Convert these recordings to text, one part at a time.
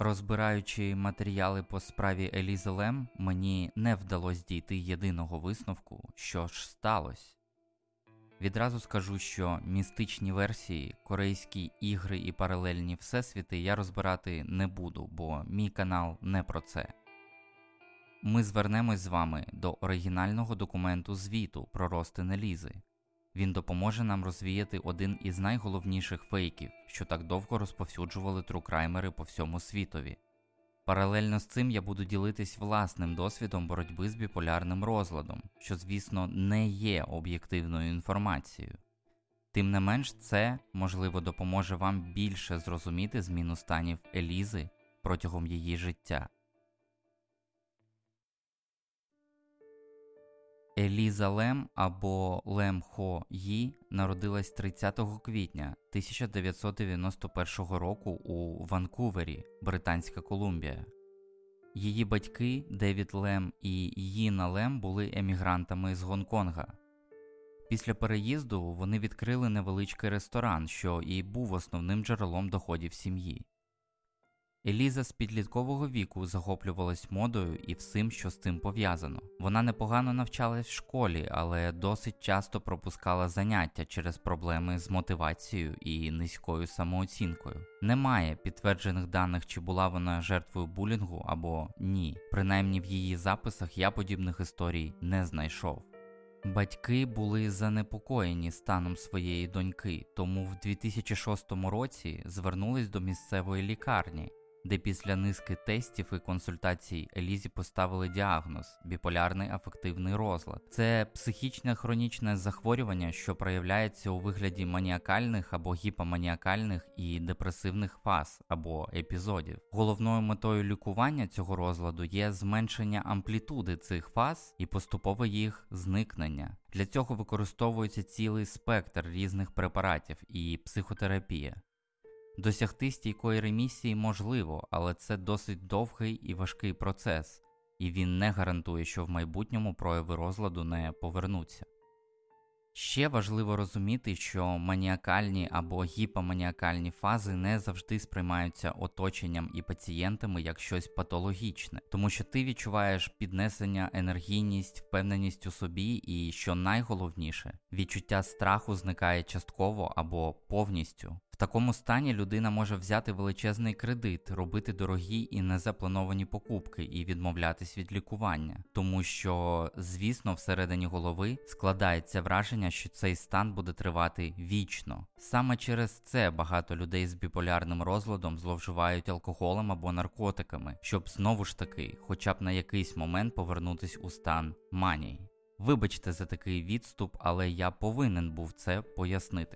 Розбираючи матеріали по справі Елізи Лем, мені не вдалося дійти єдиного висновку, що ж сталося. Відразу скажу, що містичні версії, корейські ігри і паралельні всесвіти я розбирати не буду, бо мій канал не про це. Ми звернемось з вами до оригінального документу звіту про розтин Елізи. Він допоможе нам розвіяти один із найголовніших фейків, що так довго розповсюджували трукраймери по всьому світові. Паралельно з цим я буду ділитись власним досвідом боротьби з біполярним розладом, що, звісно, не є об'єктивною інформацією. Тим не менш, це, можливо, допоможе вам більше зрозуміти зміну станів Елізи протягом її життя. Еліза Лем або Лем Хо Ї народилась 30 квітня 1991 року у Ванкувері, Британська Колумбія. Її батьки Девід Лем і Їна Лем були емігрантами з Гонконга. Після переїзду вони відкрили невеличкий ресторан, що і був основним джерелом доходів сім'ї. Еліза з підліткового віку захоплювалась модою і всім, що з цим пов'язано. Вона непогано навчалась в школі, але досить часто пропускала заняття через проблеми з мотивацією і низькою самооцінкою. Немає підтверджених даних, чи була вона жертвою булінгу або ні. Принаймні в її записах я подібних історій не знайшов. Батьки були занепокоєні станом своєї доньки, тому в 2006 році звернулись до місцевої лікарні, де після низки тестів і консультацій Елізі поставили діагноз – біполярний афективний розлад. Це психічне хронічне захворювання, що проявляється у вигляді маніакальних або гіпоманіакальних і депресивних фаз або епізодів. Головною метою лікування цього розладу є зменшення амплітуди цих фаз і поступове їх зникнення. Для цього використовується цілий спектр різних препаратів і психотерапія. Досягти стійкої ремісії можливо, але це досить довгий і важкий процес, і він не гарантує, що в майбутньому прояви розладу не повернуться. Ще важливо розуміти, що маніакальні або гіпоманіакальні фази не завжди сприймаються оточенням і пацієнтами як щось патологічне, тому що ти відчуваєш піднесення, енергійність, впевненість у собі і, що найголовніше, відчуття страху зникає частково або повністю. В такому стані людина може взяти величезний кредит, робити дорогі і незаплановані покупки і відмовлятись від лікування, тому що, звісно, всередині голови складається враження, що цей стан буде тривати вічно. Саме через це багато людей з біполярним розладом зловживають алкоголем або наркотиками, щоб знову ж таки, хоча б на якийсь момент повернутись у стан манії. Вибачте за такий відступ, але я повинен був це пояснити.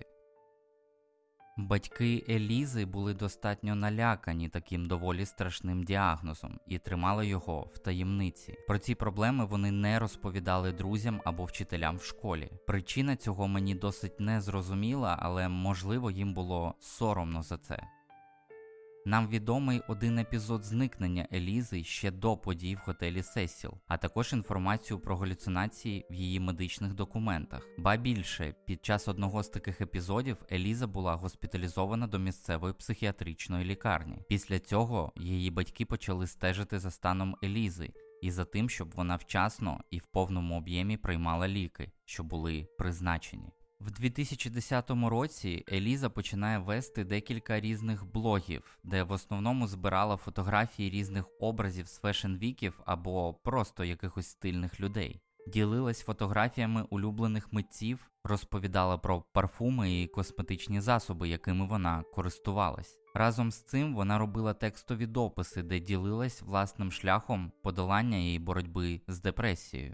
Батьки Елізи були достатньо налякані таким доволі страшним діагнозом і тримали його в таємниці. Про ці проблеми вони не розповідали друзям або вчителям в школі. Причина цього мені досить незрозуміла, але можливо їм було соромно за це. Нам відомий один епізод зникнення Елізи ще до подій в готелі Сесіл, а також інформацію про галюцинації в її медичних документах. Ба більше, під час одного з таких епізодів Еліза була госпіталізована до місцевої психіатричної лікарні. Після цього її батьки почали стежити за станом Елізи і за тим, щоб вона вчасно і в повному об'ємі приймала ліки, що були призначені. В 2010 році Еліза починає вести декілька різних блогів, де в основному збирала фотографії різних образів з фешн-віків або просто якихось стильних людей. Ділилась фотографіями улюблених митців, розповідала про парфуми і косметичні засоби, якими вона користувалась. Разом з цим вона робила текстові дописи, де ділилась власним шляхом подолання і боротьби з депресією.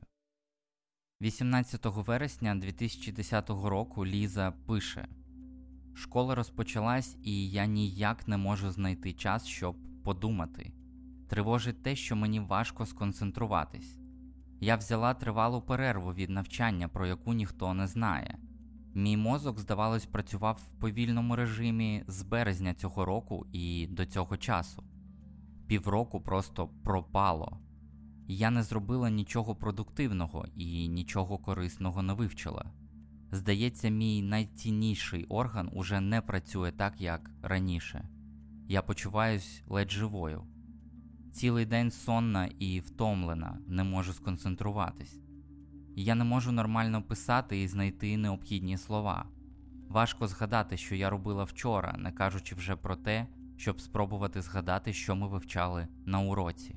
18 вересня 2010 року Ліза пише: «Школа розпочалась, і я ніяк не можу знайти час, щоб подумати. Тривожить те, що мені важко сконцентруватись. Я взяла тривалу перерву від навчання, про яку ніхто не знає. Мій мозок, здавалось, працював в повільному режимі з березня цього року і до цього часу. Півроку просто пропало. Я не зробила нічого продуктивного і нічого корисного не вивчила. Здається, мій найцінніший орган уже не працює так, як раніше. Я почуваюсь ледь живою. Цілий день сонна і втомлена, не можу сконцентруватись. Я не можу нормально писати і знайти необхідні слова. Важко згадати, що я робила вчора, не кажучи вже про те, щоб спробувати згадати, що ми вивчали на уроці.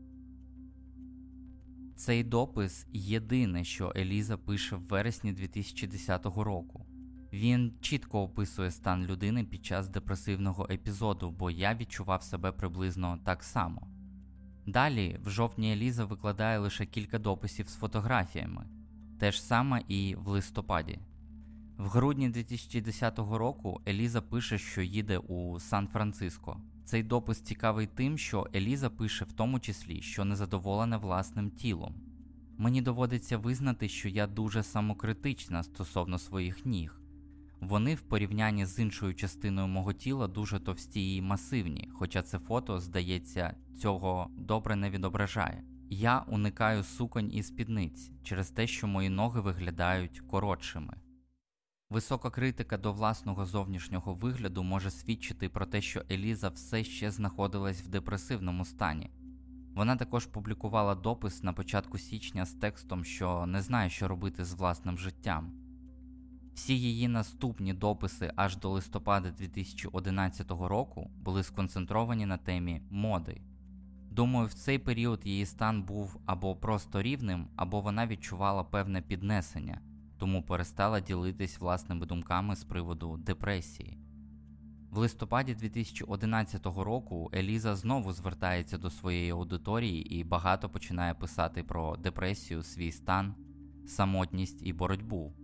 Цей допис – єдине, що Еліза пише в вересні 2010 року. Він чітко описує стан людини під час депресивного епізоду, бо я відчував себе приблизно так само. Далі, в жовтні Еліза викладає лише кілька дописів з фотографіями. Те ж саме і в листопаді. В грудні 2010 року Еліза пише, що їде у Сан-Франциско. Цей допис цікавий тим, що Еліза пише в тому числі, що незадоволена власним тілом. Мені доводиться визнати, що я дуже самокритична стосовно своїх ніг. Вони в порівнянні з іншою частиною мого тіла дуже товсті і масивні, хоча це фото, здається, цього добре не відображає. Я уникаю суконь і спідниць через те, що мої ноги виглядають коротшими. Висока критика до власного зовнішнього вигляду може свідчити про те, що Еліза все ще знаходилась в депресивному стані. Вона також публікувала допис на початку січня з текстом, що не знає, що робити з власним життям. Всі її наступні дописи аж до листопада 2011 року були сконцентровані на темі моди. Думаю, в цей період її стан був або просто рівним, або вона відчувала певне піднесення, тому перестала ділитись власними думками з приводу депресії. В листопаді 2011 року Еліза знову звертається до своєї аудиторії і багато починає писати про депресію, свій стан, самотність і боротьбу.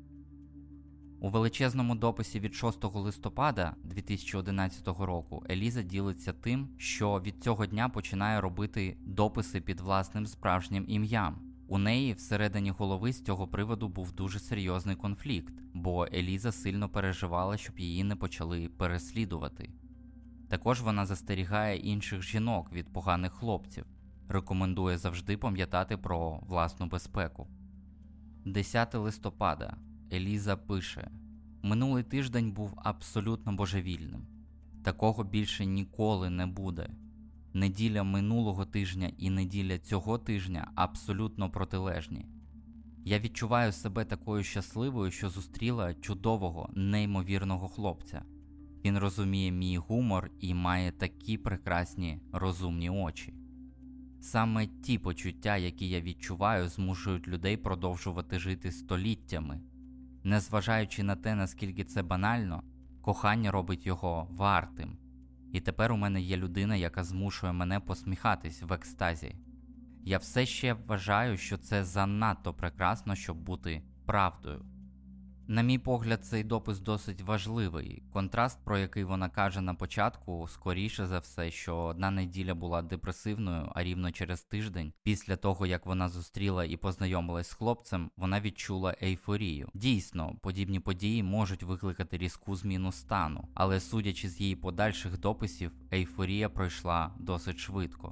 У величезному дописі від 6 листопада 2011 року Еліза ділиться тим, що від цього дня починає робити дописи під власним справжнім ім'ям. У неї всередині голови з цього приводу був дуже серйозний конфлікт, бо Еліза сильно переживала, щоб її не почали переслідувати. Також вона застерігає інших жінок від поганих хлопців, рекомендує завжди пам'ятати про власну безпеку. 10 листопада. Еліза пише: «Минулий тиждень був абсолютно божевільним. Такого більше ніколи не буде. Неділя минулого тижня і неділя цього тижня абсолютно протилежні. Я відчуваю себе такою щасливою, що зустріла чудового, неймовірного хлопця. Він розуміє мій гумор і має такі прекрасні, розумні очі. Саме ті почуття, які я відчуваю, змушують людей продовжувати жити століттями. Незважаючи на те, наскільки це банально, кохання робить його вартим. І тепер у мене є людина, яка змушує мене посміхатись в екстазі. Я все ще вважаю, що це занадто прекрасно, щоб бути правдою». На мій погляд, цей допис досить важливий. Контраст, про який вона каже на початку, скоріше за все, що одна неділя була депресивною, а рівно через тиждень, після того, як вона зустріла і познайомилась з хлопцем, вона відчула ейфорію. Дійсно, подібні події можуть викликати різку зміну стану, але судячи з її подальших дописів, ейфорія пройшла досить швидко.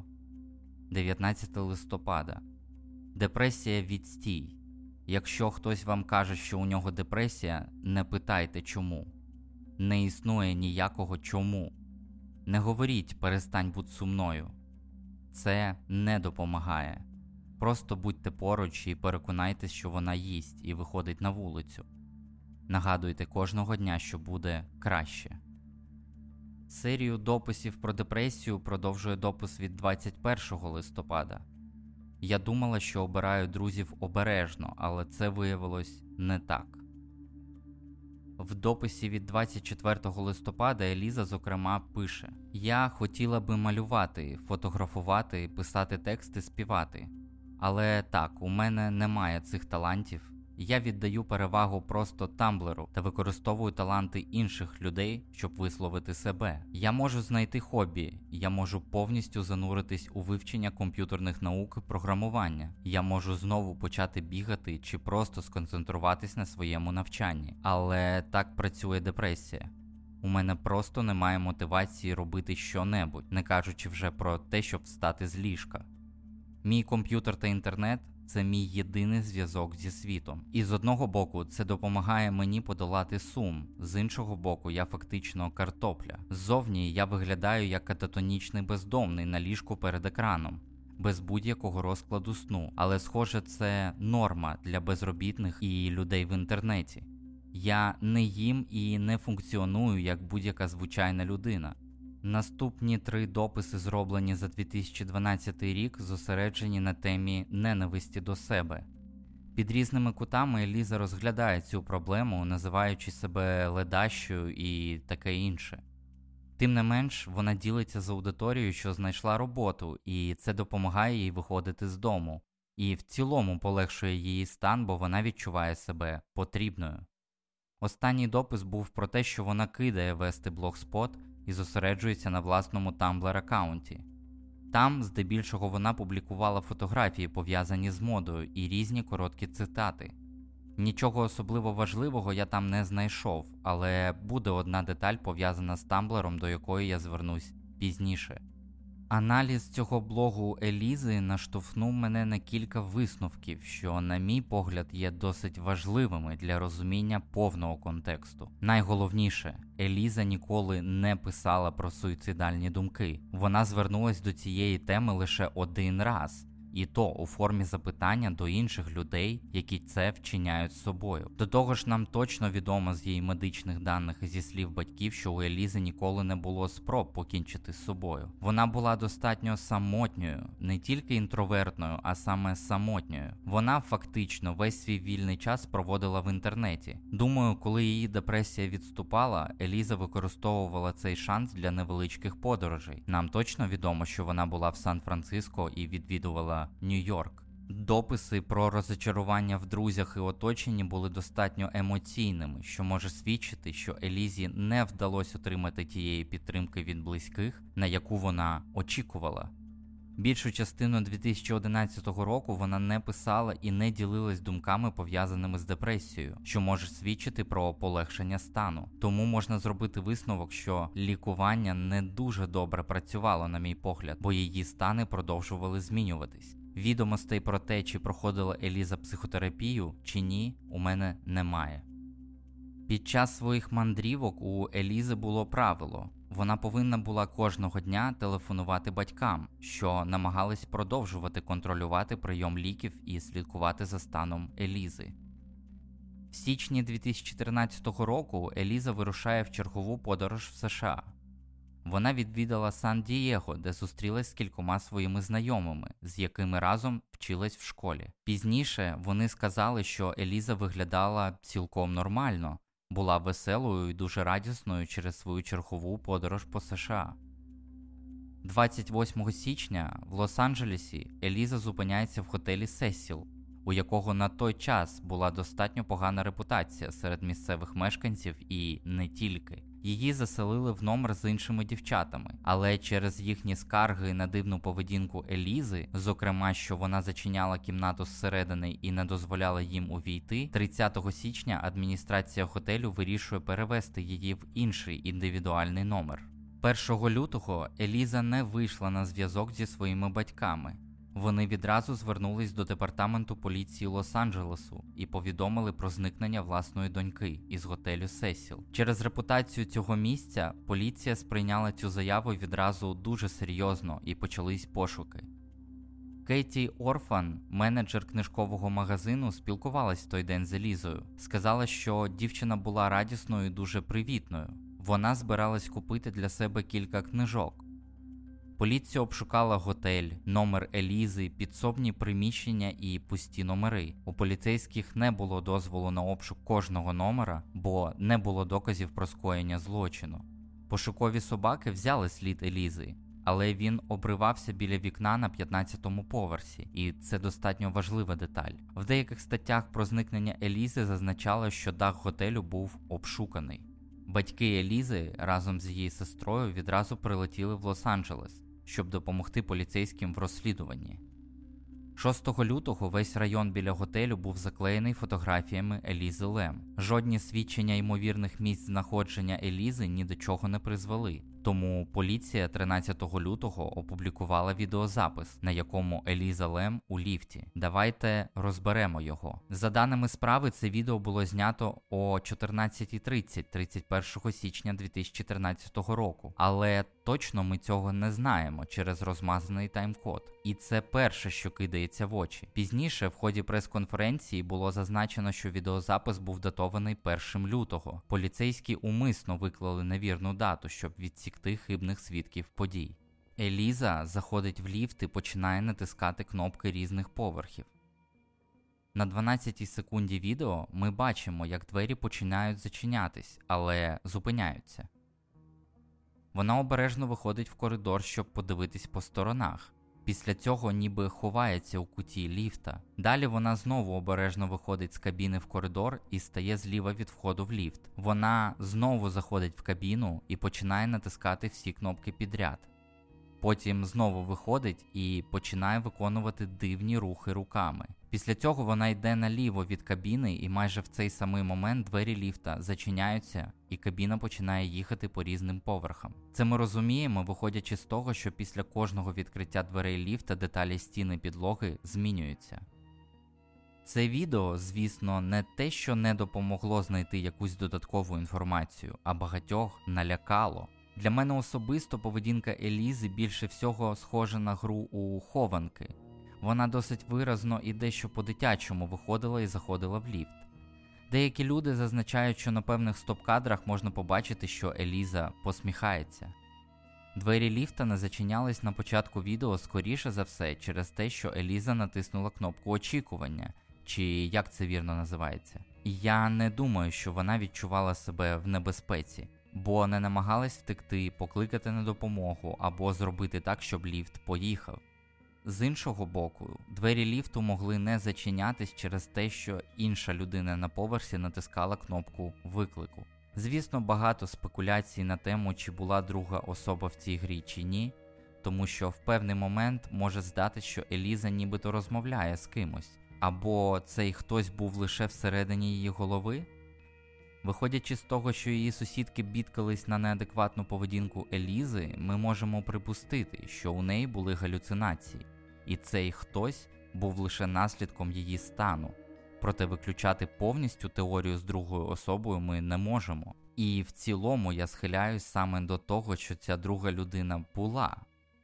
19 листопада. Депресія – відстій. Якщо хтось вам каже, що у нього депресія, не питайте чому. Не існує ніякого чому. Не говоріть «перестань бути сумною». Це не допомагає. Просто будьте поруч і переконайтесь, що вона їсть і виходить на вулицю. Нагадуйте кожного дня, що буде краще. Серію дописів про депресію продовжує допис від 21 листопада. Я думала, що обираю друзів обережно, але це виявилось не так. В дописі від 24 листопада Еліза, зокрема, пише: «Я хотіла би малювати, фотографувати, писати тексти, співати. Але так, у мене немає цих талантів. Я віддаю перевагу просто тамблеру та використовую таланти інших людей, щоб висловити себе. Я можу знайти хобі, я можу повністю зануритись у вивчення комп'ютерних наук і програмування. Я можу знову почати бігати чи просто сконцентруватись на своєму навчанні. Але так працює депресія. У мене просто немає мотивації робити що-небудь, не кажучи вже про те, щоб встати з ліжка. Мій комп'ютер та інтернет це мій єдиний зв'язок зі світом. І з одного боку, це допомагає мені подолати сум, з іншого боку, я фактично картопля. Ззовні я виглядаю як кататонічний бездомний на ліжку перед екраном, без будь-якого розкладу сну, але схоже, це норма для безробітних і людей в інтернеті. Я не їм і не функціоную як будь-яка звичайна людина. Наступні 3 дописи, зроблені за 2012 рік, зосереджені на темі ненависті до себе. Під різними кутами Еліза розглядає цю проблему, називаючи себе ледащою і таке інше. Тим не менш, вона ділиться з аудиторією, що знайшла роботу, і це допомагає їй виходити з дому. І в цілому полегшує її стан, бо вона відчуває себе потрібною. Останній допис був про те, що вона кидає вести блогспот і зосереджується на власному Tumblr-аккаунті. Там, здебільшого, вона публікувала фотографії, пов'язані з модою, і різні короткі цитати. Нічого особливо важливого я там не знайшов, але буде одна деталь, пов'язана з Tumblr'ом, до якої я звернусь пізніше. Аналіз цього блогу Елізи наштовхнув мене на кілька висновків, що, на мій погляд, є досить важливими для розуміння повного контексту. Найголовніше, Еліза ніколи не писала про суїцидальні думки. Вона звернулась до цієї теми лише один раз. І то у формі запитання до інших людей, які це вчиняють з собою. До того ж, нам точно відомо з її медичних даних і зі слів батьків, що у Елізи ніколи не було спроб покінчити з собою. Вона була достатньо самотньою, не тільки інтровертною, а саме самотньою. Вона фактично весь свій вільний час проводила в інтернеті. Думаю, коли її депресія відступала, Еліза використовувала цей шанс для невеличких подорожей. Нам точно відомо, що вона була в Сан-Франциско і відвідувала Нью-Йорк. Дописи про розчарування в друзях і оточенні були достатньо емоційними, що може свідчити, що Елізі не вдалося отримати тієї підтримки від близьких, на яку вона очікувала. Більшу частину 2011 року вона не писала і не ділилась думками, пов'язаними з депресією, що може свідчити про полегшення стану. Тому можна зробити висновок, що лікування не дуже добре працювало, на мій погляд, бо її стани продовжували змінюватись. Відомостей про те, чи проходила Еліза психотерапію, чи ні, у мене немає. Під час своїх мандрівок у Елізи було правило. Вона повинна була кожного дня телефонувати батькам, що намагались продовжувати контролювати прийом ліків і слідкувати за станом Елізи. В січні 2014 року Еліза вирушає в чергову подорож в США. Вона відвідала Сан-Дієго, де зустрілась з кількома своїми знайомими, з якими разом вчилась в школі. Пізніше вони сказали, що Еліза виглядала цілком нормально, була веселою і дуже радісною через свою чергову подорож по США. 28 січня в Лос-Анджелесі Еліза зупиняється в готелі «Сесіл», у якого на той час була достатньо погана репутація серед місцевих мешканців і не тільки. Її заселили в номер з іншими дівчатами, але через їхні скарги на дивну поведінку Елізи, зокрема, що вона зачиняла кімнату зсередини і не дозволяла їм увійти, 30 січня адміністрація готелю вирішує перевести її в інший індивідуальний номер. 1 лютого Еліза не вийшла на зв'язок зі своїми батьками. Вони відразу звернулись до департаменту поліції Лос-Анджелесу і повідомили про зникнення власної доньки із готелю «Сесіл». Через репутацію цього місця поліція сприйняла цю заяву відразу дуже серйозно і почались пошуки. Кейті Орфан, менеджер книжкового магазину, спілкувалась в той день з Елізою. Сказала, що дівчина була радісною і дуже привітною. Вона збиралась купити для себе кілька книжок. Поліція обшукала готель, номер Елізи, підсобні приміщення і пусті номери. У поліцейських не було дозволу на обшук кожного номера, бо не було доказів про скоєння злочину. Пошукові собаки взяли слід Елізи, але він обривався біля вікна на 15-му поверсі, і це достатньо важлива деталь. В деяких статтях про зникнення Елізи зазначало, що дах готелю був обшуканий. Батьки Елізи разом з її сестрою відразу прилетіли в Лос-Анджелес, щоб допомогти поліцейським в розслідуванні. 6 лютого весь район біля готелю був заклеєний фотографіями Елізи Лем. Жодні свідчення ймовірних місць знаходження Елізи ні до чого не призвели. Тому поліція 13 лютого опублікувала відеозапис, на якому Еліза Лем у ліфті. Давайте розберемо його. За даними справи, це відео було знято о 14:30 31 січня 2014 року. Але точно ми цього не знаємо через розмазаний тайм-код. І це перше, що кидається в очі. Пізніше, в ході прес-конференції, було зазначено, що відеозапис був датований 1 лютого. Поліцейські умисно виклали невірну дату, щоб відсікти хибних свідків подій. Еліза заходить в ліфт і починає натискати кнопки різних поверхів. На 12-й секунді відео ми бачимо, як двері починають зачинятись, але зупиняються. Вона обережно виходить в коридор, щоб подивитись по сторонах. Після цього ніби ховається у куті ліфта. Далі вона знову обережно виходить з кабіни в коридор і стає зліва від входу в ліфт. Вона знову заходить в кабіну і починає натискати всі кнопки підряд. Потім знову виходить і починає виконувати дивні рухи руками. Після цього вона йде наліво від кабіни, і майже в цей самий момент двері ліфта зачиняються і кабіна починає їхати по різним поверхам. Це ми розуміємо, виходячи з того, що після кожного відкриття дверей ліфта деталі стіни підлоги змінюються. Це відео, звісно, не те, що не допомогло знайти якусь додаткову інформацію, а багатьох налякало. Для мене особисто поведінка Елізи більше всього схожа на гру у хованки. Вона досить виразно і дещо по-дитячому виходила і заходила в ліфт. Деякі люди зазначають, що на певних стоп-кадрах можна побачити, що Еліза посміхається. Двері ліфта не зачинялись на початку відео, скоріше за все, через те, що Еліза натиснула кнопку очікування, чи як це вірно називається. І я не думаю, що вона відчувала себе в небезпеці, бо не намагалась втекти, покликати на допомогу або зробити так, щоб ліфт поїхав. З іншого боку, двері ліфту могли не зачинятись через те, що інша людина на поверсі натискала кнопку виклику. Звісно, багато спекуляцій на тему, чи була друга особа в цій грі чи ні, тому що в певний момент може здатись, що Еліза нібито розмовляє з кимось, або цей хтось був лише всередині її голови. Виходячи з того, що її сусідки бідкались на неадекватну поведінку Елізи, ми можемо припустити, що у неї були галюцинації, і цей хтось був лише наслідком її стану. Проте виключати повністю теорію з другою особою ми не можемо. І в цілому я схиляюсь саме до того, що ця друга людина була.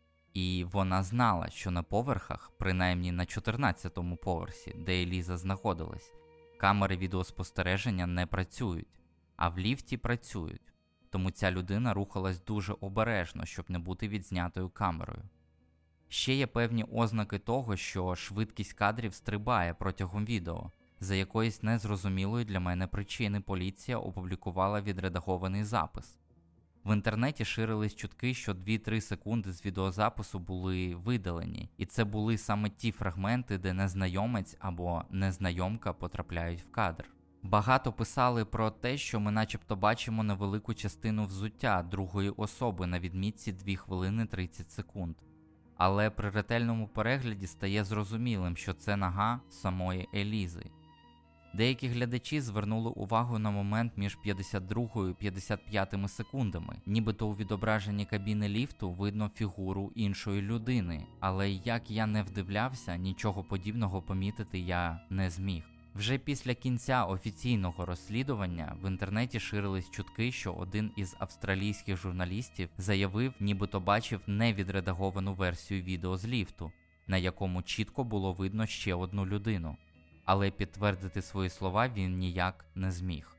І вона знала, що на поверхах, принаймні на 14-му поверсі, де Еліза знаходилась, камери відеоспостереження не працюють, а в ліфті працюють. Тому ця людина рухалась дуже обережно, щоб не бути відзнятою камерою. Ще є певні ознаки того, що швидкість кадрів стрибає протягом відео. За якоїсь незрозумілої для мене причини поліція опублікувала відредагований запис. В інтернеті ширились чутки, що 2-3 секунди з відеозапису були видалені, і це були саме ті фрагменти, де незнайомець або незнайомка потрапляють в кадр. Багато писали про те, що ми начебто бачимо невелику частину взуття другої особи на відмітці 2 хвилини 30 секунд. Але при ретельному перегляді стає зрозумілим, що це нога самої Елізи. Деякі глядачі звернули увагу на момент між 52 і 55 секундами. Нібито у відображенні кабіни ліфту видно фігуру іншої людини, але як я не вдивлявся, нічого подібного помітити я не зміг. Вже після кінця офіційного розслідування в інтернеті ширились чутки, що один із австралійських журналістів заявив, нібито бачив невідредаговану версію відео з ліфту, на якому чітко було видно ще одну людину. Але підтвердити свої слова він ніяк не зміг.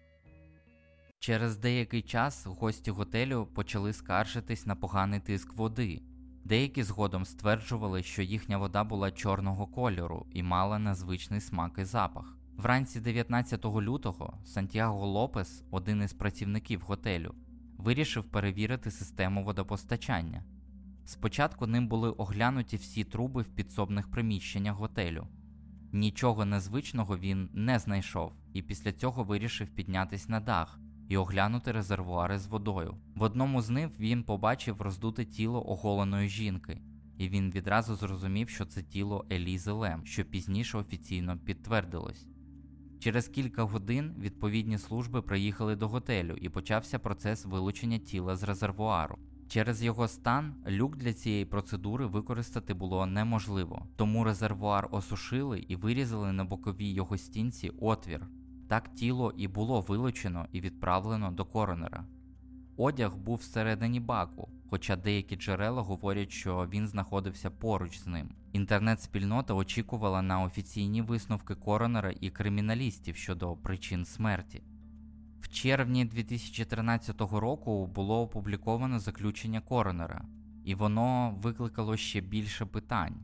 Через деякий час гості готелю почали скаржитись на поганий тиск води. Деякі згодом стверджували, що їхня вода була чорного кольору і мала незвичний смак і запах. Вранці 19 лютого Сантьяго Лопес, один із працівників готелю, вирішив перевірити систему водопостачання. Спочатку ним були оглянуті всі труби в підсобних приміщеннях готелю. Нічого незвичного він не знайшов, і після цього вирішив піднятись на дах і оглянути резервуари з водою. В одному з них він побачив роздуте тіло оголеної жінки, і він відразу зрозумів, що це тіло Елізи Лем, що пізніше офіційно підтвердилось. Через кілька годин відповідні служби приїхали до готелю і почався процес вилучення тіла з резервуару. Через його стан люк для цієї процедури використати було неможливо, тому резервуар осушили і вирізали на боковій його стінці отвір. Так тіло і було вилучено і відправлено до коронера. Одяг був всередині баку, хоча деякі джерела говорять, що він знаходився поруч з ним. Інтернет-спільнота очікувала на офіційні висновки коронера і криміналістів щодо причин смерті. В червні 2013 року було опубліковано заключення коронера, і воно викликало ще більше питань.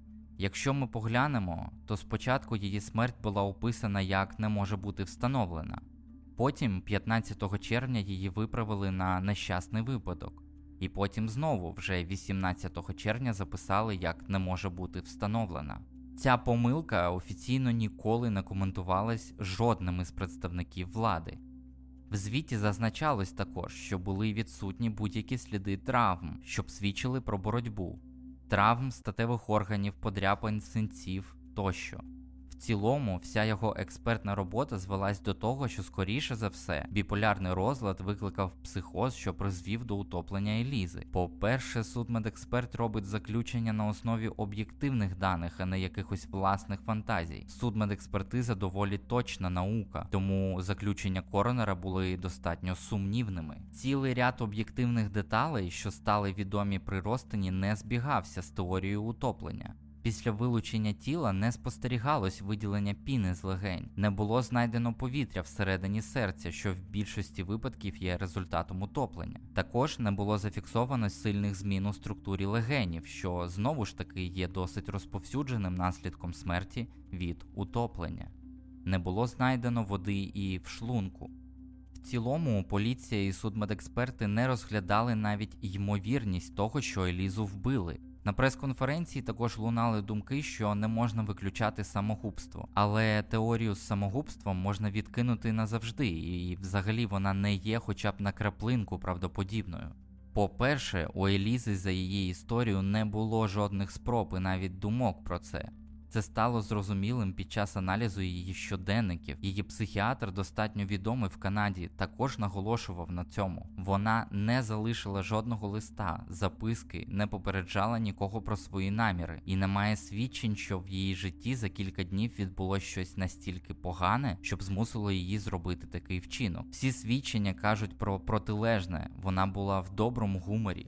Якщо ми поглянемо, то спочатку її смерть була описана як не може бути встановлена. Потім 15 червня її виправили на нещасний випадок. І потім знову, вже 18 червня записали як не може бути встановлена. Ця помилка офіційно ніколи не коментувалась жодним із представників влади. В звіті зазначалось також, що були відсутні будь-які сліди травм, що б свідчили про боротьбу. Травм статевих органів, подряпин, синців тощо. В цілому, вся його експертна робота звелась до того, що скоріше за все, біполярний розлад викликав психоз, що призвів до утоплення Елізи. По-перше, судмедексперт робить заключення на основі об'єктивних даних, а не якихось власних фантазій. Судмедекспертиза доволі точна наука, тому заключення коронера були достатньо сумнівними. Цілий ряд об'єктивних деталей, що стали відомі при розтині, не збігався з теорією утоплення. Після вилучення тіла не спостерігалось виділення піни з легень, не було знайдено повітря всередині серця, що в більшості випадків є результатом утоплення. Також не було зафіксовано сильних змін у структурі легенів, що знову ж таки є досить розповсюдженим наслідком смерті від утоплення. Не було знайдено води і в шлунку. В цілому, поліція і судмедексперти не розглядали навіть ймовірність того, що Елізу вбили. На прес-конференції також лунали думки, що не можна виключати самогубство. Але теорію з самогубством можна відкинути назавжди, і взагалі вона не є хоча б на краплинку правдоподібною. По-перше, у Елізи за її історію не було жодних спроб і навіть думок про це. Це стало зрозумілим під час аналізу її щоденників. Її психіатр, достатньо відомий в Канаді, також наголошував на цьому. Вона не залишила жодного листа, записки, не попереджала нікого про свої наміри. І немає свідчень, що в її житті за кілька днів відбулося щось настільки погане, щоб змусило її зробити такий вчинок. Всі свідчення кажуть про протилежне. Вона була в доброму гуморі.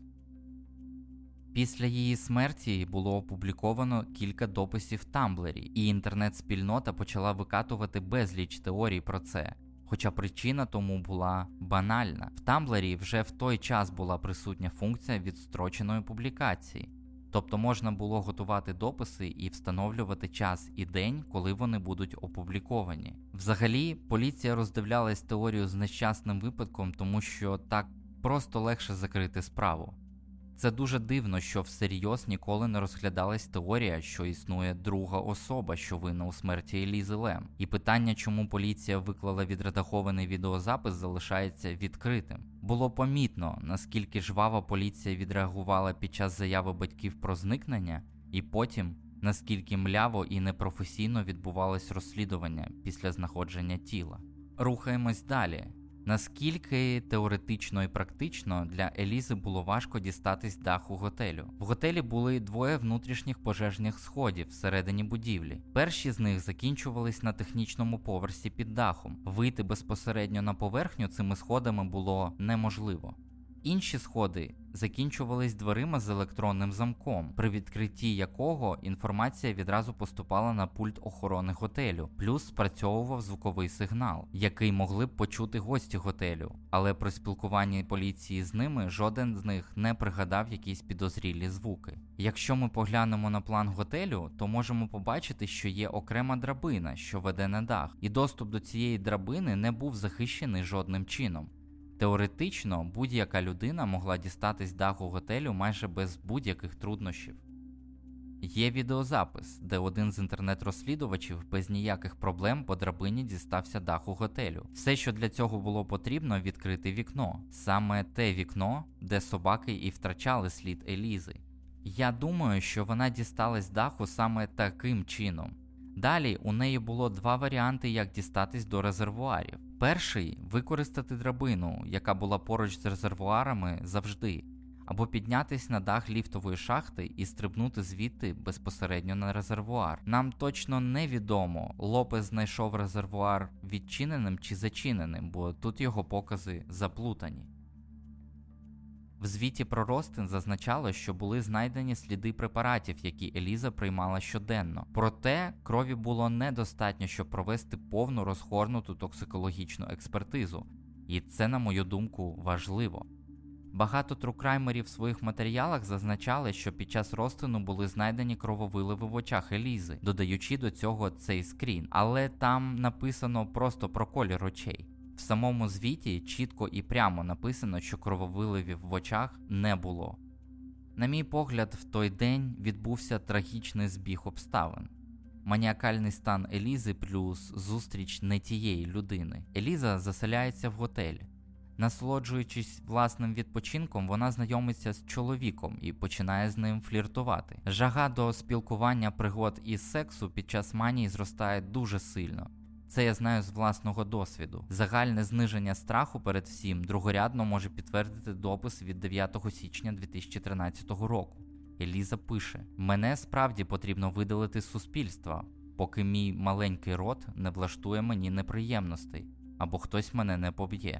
Після її смерті було опубліковано кілька дописів в Тамблері, і інтернет-спільнота почала викатувати безліч теорій про це. Хоча причина тому була банальна. В Тамблері вже в той час була присутня функція відстроченої публікації. Тобто можна було готувати дописи і встановлювати час і день, коли вони будуть опубліковані. Взагалі, поліція роздивлялась теорію з нещасним випадком, тому що так просто легше закрити справу. Це дуже дивно, що всерйоз ніколи не розглядалась теорія, що існує друга особа, що винна у смерті Елізи Лем. І питання, чому поліція виклала відредагований відеозапис, залишається відкритим. Було помітно, наскільки жваво поліція відреагувала під час заяви батьків про зникнення, і потім, наскільки мляво і непрофесійно відбувалось розслідування після знаходження тіла. Рухаємось далі. Наскільки теоретично і практично для Елізи було важко дістатись даху готелю. В готелі були двоє внутрішніх пожежних сходів всередині будівлі. Перші з них закінчувались на технічному поверсі під дахом. Вийти безпосередньо на поверхню цими сходами було неможливо. Інші сходи закінчувались дверима з електронним замком, при відкритті якого інформація відразу поступала на пульт охорони готелю, плюс спрацьовував звуковий сигнал, який могли б почути гості готелю, але при спілкуванні поліції з ними жоден з них не пригадав якісь підозрілі звуки. Якщо ми поглянемо на план готелю, то можемо побачити, що є окрема драбина, що веде на дах, і доступ до цієї драбини не був захищений жодним чином. Теоретично, будь-яка людина могла дістатись даху готелю майже без будь-яких труднощів. Є відеозапис, де один з інтернет-розслідувачів без ніяких проблем по драбині дістався даху готелю. Все, що для цього було потрібно, відкрити вікно. Саме те вікно, де собаки і втрачали слід Елізи. Я думаю, що вона дісталась даху саме таким чином. Далі у неї було два варіанти, як дістатись до резервуарів. Перший – використати драбину, яка була поруч з резервуарами завжди. або піднятись на дах ліфтової шахти і стрибнути звідти безпосередньо на резервуар. Нам точно невідомо, Лопес знайшов резервуар відчиненим чи зачиненим, бо тут його покази заплутані. В звіті про Ростин зазначало, що були знайдені сліди препаратів, які Еліза приймала щоденно. Проте крові було недостатньо, щоб провести повну розгорнуту токсикологічну експертизу. І це, на мою думку, важливо. Багато трукраймерів в своїх матеріалах зазначали, що під час розтину були знайдені крововиливи в очах Елізи, додаючи до цього цей скрін. Але там написано просто про колір очей. В самому звіті чітко і прямо написано, що крововиливів в очах не було. На мій погляд, в той день відбувся трагічний збіг обставин. Маніакальний стан Елізи плюс зустріч не тієї людини. Еліза заселяється в готель. Насолоджуючись власним відпочинком, вона знайомиться з чоловіком і починає з ним фліртувати. Жага до спілкування, пригод і сексу під час манії зростає дуже сильно. Це я знаю з власного досвіду. Загальне зниження страху перед всім другорядно може підтвердити допис від 9 січня 2013 року. Еліза пише: «Мене справді потрібно видалити з суспільства, поки мій маленький рот не влаштує мені неприємностей, або хтось мене не поб'є».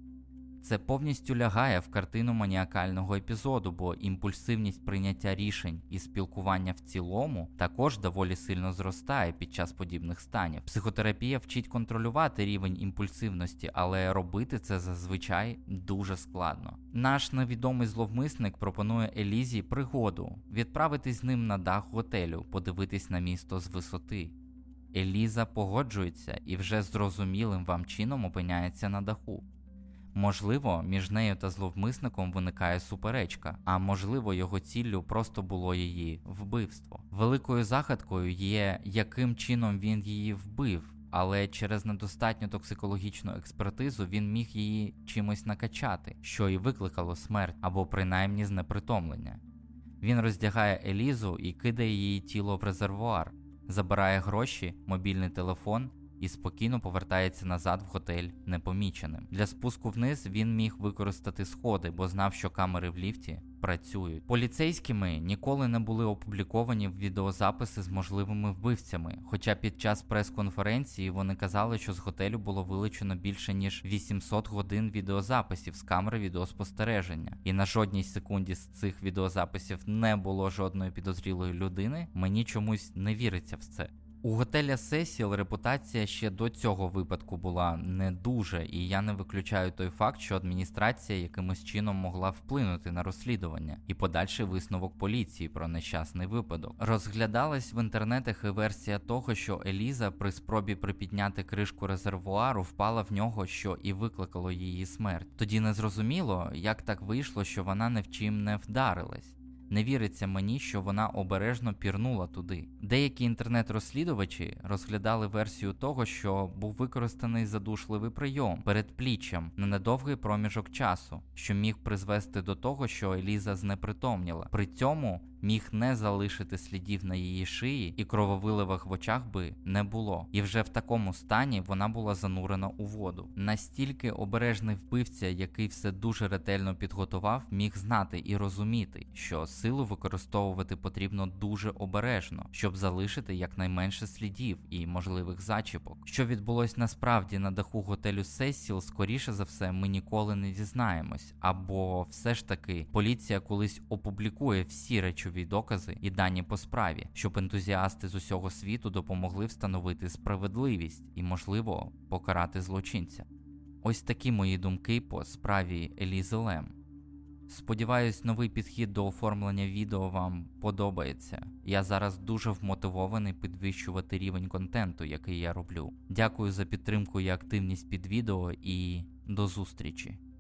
Це повністю лягає в картину маніакального епізоду, бо імпульсивність прийняття рішень і спілкування в цілому також доволі сильно зростає під час подібних станів. Психотерапія вчить контролювати рівень імпульсивності, але робити це зазвичай дуже складно. Наш невідомий зловмисник пропонує Елізі пригоду – відправитись з ним на дах готелю, подивитись на місто з висоти. Еліза погоджується і вже зрозумілим вам чином опиняється на даху. Можливо, між нею та зловмисником виникає суперечка, а можливо, його ціллю просто було її вбивство. Великою загадкою є, яким чином він її вбив, але через недостатню токсикологічну експертизу він міг її чимось накачати, що і викликало смерть або принаймні знепритомлення. Він роздягає Елізу і кидає її тіло в резервуар, забирає гроші, мобільний телефон і спокійно повертається назад в готель непоміченим. Для спуску вниз він міг використати сходи, бо знав, що камери в ліфті працюють. Поліцейськими ніколи не були опубліковані відеозаписи з можливими вбивцями, хоча під час прес-конференції вони казали, що з готелю було вилучено більше ніж 800 годин відеозаписів з камери відеоспостереження. І на жодній секунді з цих відеозаписів не було жодної підозрілої людини, мені чомусь не віриться в це. У готеля Сесіл репутація ще до цього випадку була не дуже, і я не виключаю той факт, що адміністрація якимось чином могла вплинути на розслідування і подальший висновок поліції про нещасний випадок. Розглядалась в інтернетах і версія того, що Еліза при спробі припідняти кришку резервуару впала в нього, що і викликало її смерть. Тоді не зрозуміло, як так вийшло, що вона ні в чим не вдарилась. Не віриться мені, що вона обережно пірнула туди. Деякі інтернет-розслідувачі розглядали версію того, що був використаний задушливий прийом передпліччям на недовгий проміжок часу, що міг призвести до того, що Еліза знепритомніла. При цьому міг не залишити слідів на її шиї і крововиливах в очах би не було. І вже в такому стані вона була занурена у воду. Настільки обережний вбивця, який все дуже ретельно підготував, міг знати і розуміти, що силу використовувати потрібно дуже обережно, щоб залишити якнайменше слідів і можливих зачіпок. Що відбулось насправді на даху готелю Сесіл, скоріше за все, ми ніколи не дізнаємось. Або все ж таки поліція колись опублікує всі речові докази і дані по справі, щоб ентузіасти з усього світу допомогли встановити справедливість і, можливо, покарати злочинця. Ось такі мої думки по справі Елізи Лем. Сподіваюсь, новий підхід до оформлення відео вам подобається. Я зараз дуже вмотивований підвищувати рівень контенту, який я роблю. Дякую за підтримку і активність під відео і до зустрічі!